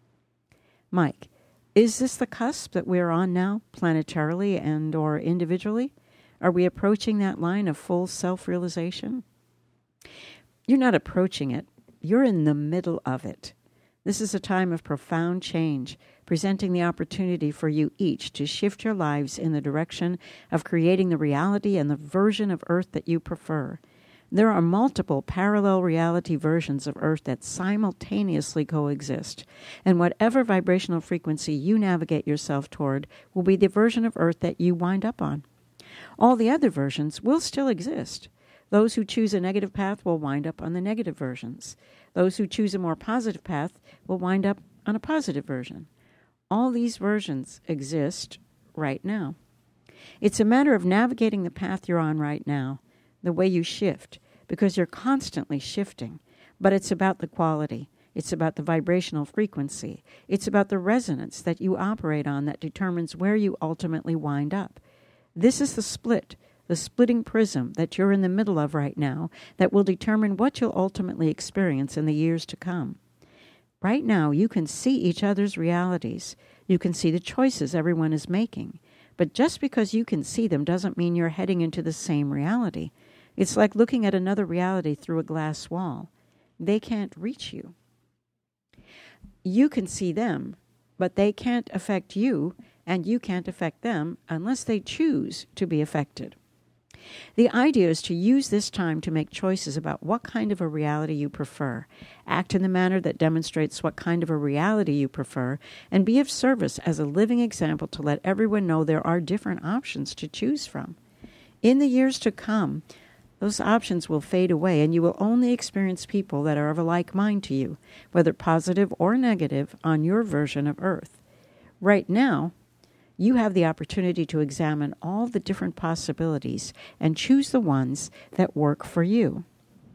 Mike, is this the cusp that we're on now, planetarily and or individually? Are we approaching that line of full self-realization? You're not approaching it. You're in the middle of it. This is a time of profound change, presenting the opportunity for you each to shift your lives in the direction of creating the reality and the version of Earth that you prefer. There are multiple parallel reality versions of Earth that simultaneously coexist, and whatever vibrational frequency you navigate yourself toward will be the version of Earth that you wind up on. All the other versions will still exist. Those who choose a negative path will wind up on the negative versions. Those who choose a more positive path will wind up on a positive version. All these versions exist right now. It's a matter of navigating the path you're on right now, the way you shift, because you're constantly shifting. But it's about the quality. It's about the vibrational frequency. It's about the resonance that you operate on that determines where you ultimately wind up. This is the split, the splitting prism that you're in the middle of right now that will determine what you'll ultimately experience in the years to come. Right now, you can see each other's realities. You can see the choices everyone is making. But just because you can see them doesn't mean you're heading into the same reality. It's like looking at another reality through a glass wall. They can't reach you. You can see them, but they can't affect you, and you can't affect them unless they choose to be affected. The idea is to use this time to make choices about what kind of a reality you prefer, act in the manner that demonstrates what kind of a reality you prefer, and be of service as a living example to let everyone know there are different options to choose from. In the years to come, those options will fade away, and you will only experience people that are of a like mind to you, whether positive or negative, on your version of Earth. Right now, you have the opportunity to examine all the different possibilities and choose the ones that work for you.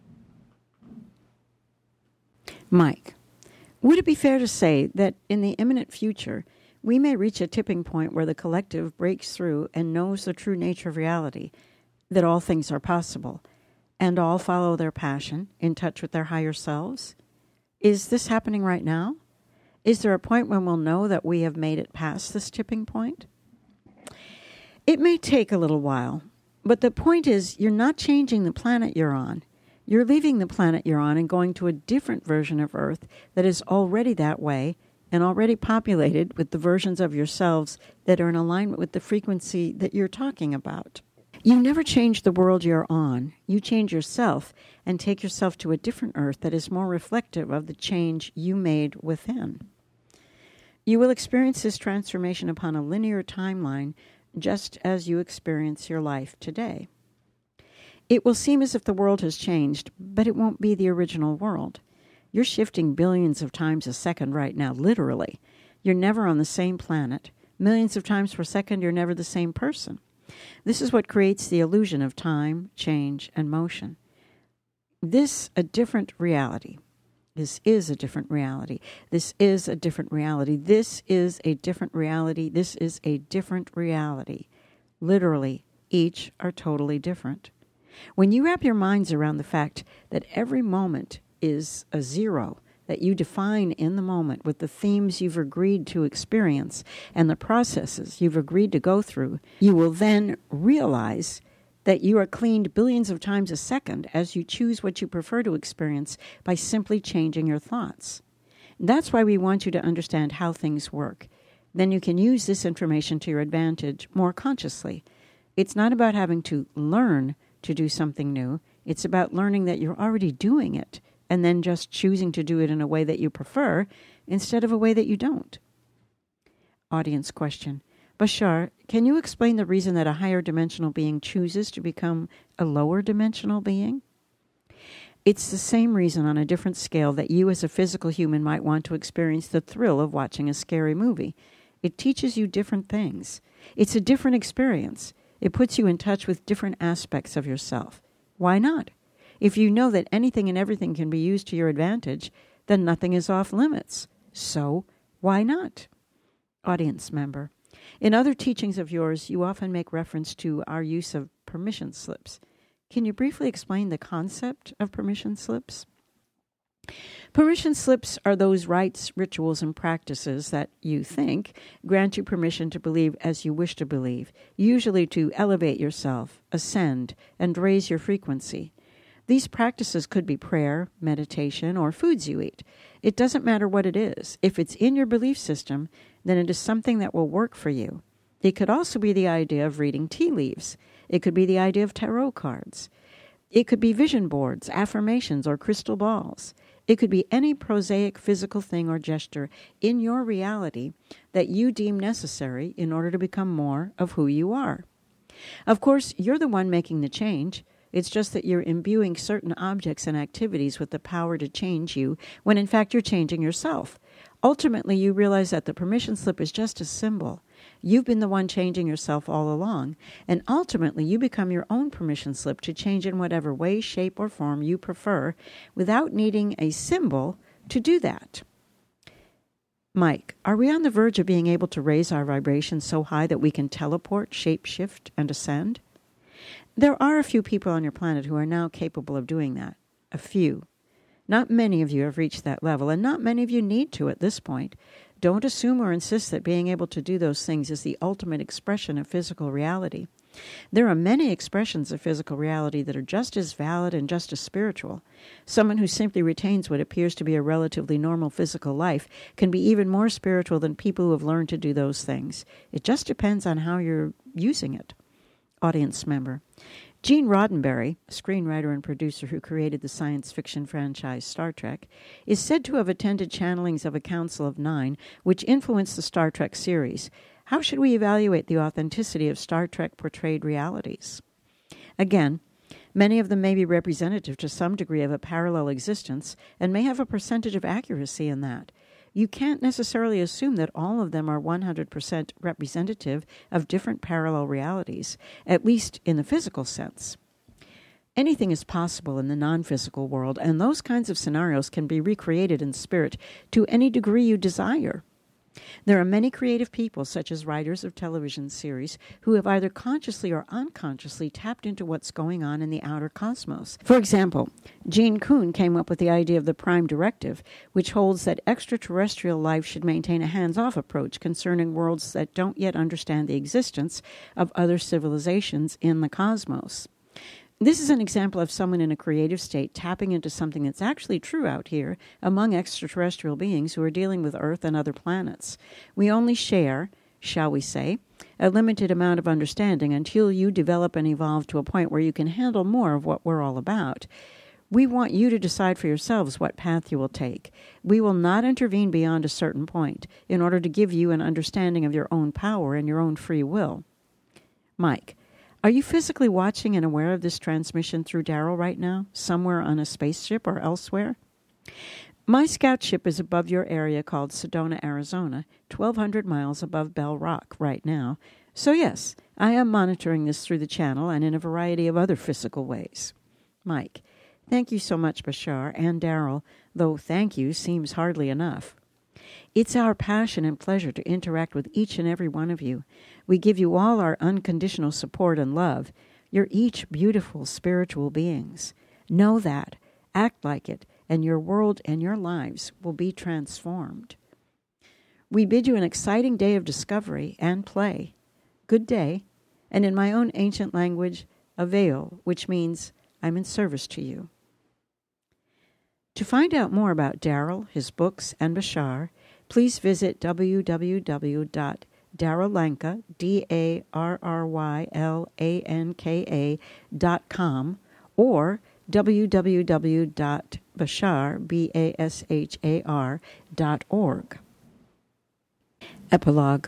Mike, would it be fair to say that in the imminent future, we may reach a tipping point where the collective breaks through and knows the true nature of reality, that all things are possible, and all follow their passion, in touch with their higher selves? Is this happening right now? Is there a point when we'll know that we have made it past this tipping point? It may take a little while, but the point is you're not changing the planet you're on. You're leaving the planet you're on and going to a different version of Earth that is already that way and already populated with the versions of yourselves that are in alignment with the frequency that you're talking about. You never change the world you're on. You change yourself and take yourself to a different Earth that is more reflective of the change you made within. You will experience this transformation upon a linear timeline, just as you experience your life today. It will seem as if the world has changed, but it won't be the original world. You're shifting billions of times a second right now, literally. You're never on the same planet. Millions of times per second, you're never the same person. This is what creates the illusion of time, change, and motion. This a different reality. This is a different reality. This is a different reality. This is a different reality. This is a different reality. Literally, each are totally different. When you wrap your minds around the fact that every moment is a zero, that you define in the moment with the themes you've agreed to experience and the processes you've agreed to go through, you will then realize that you are cleaned billions of times a second as you choose what you prefer to experience by simply changing your thoughts. That's why we want you to understand how things work. Then you can use this information to your advantage more consciously. It's not about having to learn to do something new. It's about learning that you're already doing it and then just choosing to do it in a way that you prefer instead of a way that you don't. Audience question. Bashar, can you explain the reason that a higher dimensional being chooses to become a lower dimensional being? It's the same reason on a different scale that you as a physical human might want to experience the thrill of watching a scary movie. It teaches you different things. It's a different experience. It puts you in touch with different aspects of yourself. Why not? If you know that anything and everything can be used to your advantage, then nothing is off limits. So, why not? Audience member. In other teachings of yours, you often make reference to our use of permission slips. Can you briefly explain the concept of permission slips? Permission slips are those rites, rituals, and practices that you think grant you permission to believe as you wish to believe, usually to elevate yourself, ascend, and raise your frequency. These practices could be prayer, meditation, or foods you eat. It doesn't matter what it is. If it's in your belief system, then it is something that will work for you. It could also be the idea of reading tea leaves. It could be the idea of tarot cards. It could be vision boards, affirmations, or crystal balls. It could be any prosaic physical thing or gesture in your reality that you deem necessary in order to become more of who you are. Of course, you're the one making the change. It's just that you're imbuing certain objects and activities with the power to change you when in fact you're changing yourself. Ultimately, you realize that the permission slip is just a symbol. You've been the one changing yourself all along, and ultimately you become your own permission slip to change in whatever way, shape, or form you prefer without needing a symbol to do that. Mike, are we on the verge of being able to raise our vibration so high that we can teleport, shape-shift, and ascend? There are a few people on your planet who are now capable of doing that. A few. Not many of you have reached that level, and not many of you need to at this point. Don't assume or insist that being able to do those things is the ultimate expression of physical reality. There are many expressions of physical reality that are just as valid and just as spiritual. Someone who simply retains what appears to be a relatively normal physical life can be even more spiritual than people who have learned to do those things. It just depends on how you're using it. Audience member. Gene Roddenberry, a screenwriter and producer who created the science fiction franchise Star Trek, is said to have attended channelings of a Council of Nine, which influenced the Star Trek series. How should we evaluate the authenticity of Star Trek portrayed realities? Again, many of them may be representative to some degree of a parallel existence and may have a percentage of accuracy in that. You can't necessarily assume that all of them are one hundred percent representative of different parallel realities, at least in the physical sense. Anything is possible in the non-physical world, and those kinds of scenarios can be recreated in spirit to any degree you desire. There are many creative people, such as writers of television series, who have either consciously or unconsciously tapped into what's going on in the outer cosmos. For example, Gene Kuhn came up with the idea of the Prime Directive, which holds that extraterrestrial life should maintain a hands-off approach concerning worlds that don't yet understand the existence of other civilizations in the cosmos. This is an example of someone in a creative state tapping into something that's actually true out here among extraterrestrial beings who are dealing with Earth and other planets. We only share, shall we say, a limited amount of understanding until you develop and evolve to a point where you can handle more of what we're all about. We want you to decide for yourselves what path you will take. We will not intervene beyond a certain point in order to give you an understanding of your own power and your own free will. Mike, are you physically watching and aware of this transmission through Daryl right now, somewhere on a spaceship or elsewhere? My scout ship is above your area called Sedona, Arizona, twelve hundred miles above Bell Rock right now. So yes, I am monitoring this through the channel and in a variety of other physical ways. Mike, thank you so much, Bashar and Daryl, though thank you seems hardly enough. It's our passion and pleasure to interact with each and every one of you. We give you all our unconditional support and love. You're each beautiful spiritual beings. Know that, act like it, and your world and your lives will be transformed. We bid you an exciting day of discovery and play. Good day, and in my own ancient language, avail, which means I'm in service to you. To find out more about Daryl, his books, and Bashar, please visit w w w dot darrylanka, D A R R Y L A N K A, dot com, or w w w dot bashar, B A S H A R, dot org. Epilogue.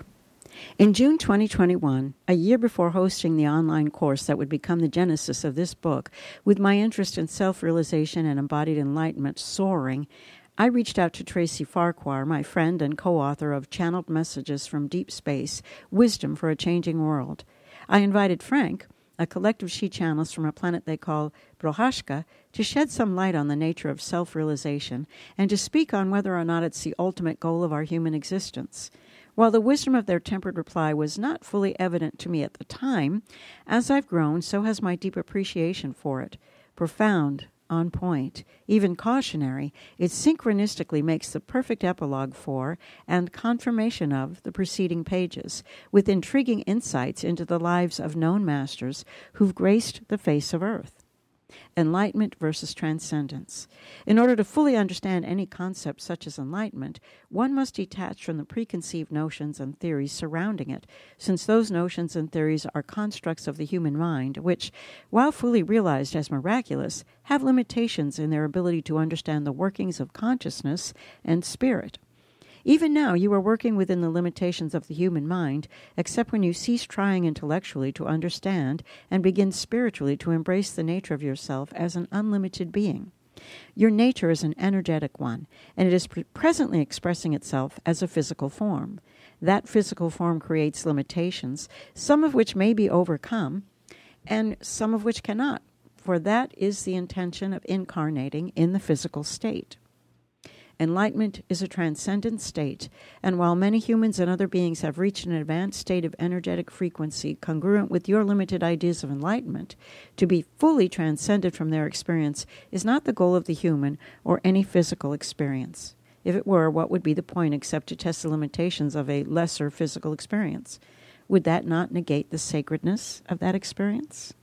In June twenty twenty-one, a year before hosting the online course that would become the genesis of this book, with my interest in self-realization and embodied enlightenment soaring, I reached out to Tracy Farquhar, my friend and co-author of Channeled Messages from Deep Space, Wisdom for a Changing World. I invited Frank, a collective she-channelist from a planet they call Brohashka, to shed some light on the nature of self-realization and to speak on whether or not it's the ultimate goal of our human existence. While the wisdom of their tempered reply was not fully evident to me at the time, as I've grown, so has my deep appreciation for it. Profound, on point, even cautionary, it synchronistically makes the perfect epilogue for and confirmation of the preceding pages, with intriguing insights into the lives of known masters who've graced the face of Earth. Enlightenment versus transcendence. In order to fully understand any concept such as enlightenment, one must detach from the preconceived notions and theories surrounding it, since those notions and theories are constructs of the human mind, which, while fully realized as miraculous, have limitations in their ability to understand the workings of consciousness and spirit. Even now, you are working within the limitations of the human mind, except when you cease trying intellectually to understand and begin spiritually to embrace the nature of yourself as an unlimited being. Your nature is an energetic one, and it is pre- presently expressing itself as a physical form. That physical form creates limitations, some of which may be overcome, and some of which cannot, for that is the intention of incarnating in the physical state. Enlightenment is a transcendent state, and while many humans and other beings have reached an advanced state of energetic frequency congruent with your limited ideas of enlightenment, to be fully transcended from their experience is not the goal of the human or any physical experience. If it were, what would be the point except to test the limitations of a lesser physical experience? Would that not negate the sacredness of that experience?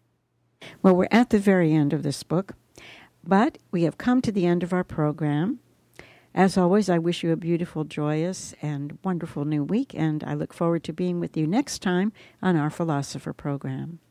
Well, we're at the very end of this book, but we have come to the end of our program. As always, I wish you a beautiful, joyous, and wonderful new week, and I look forward to being with you next time on our Philosopher program.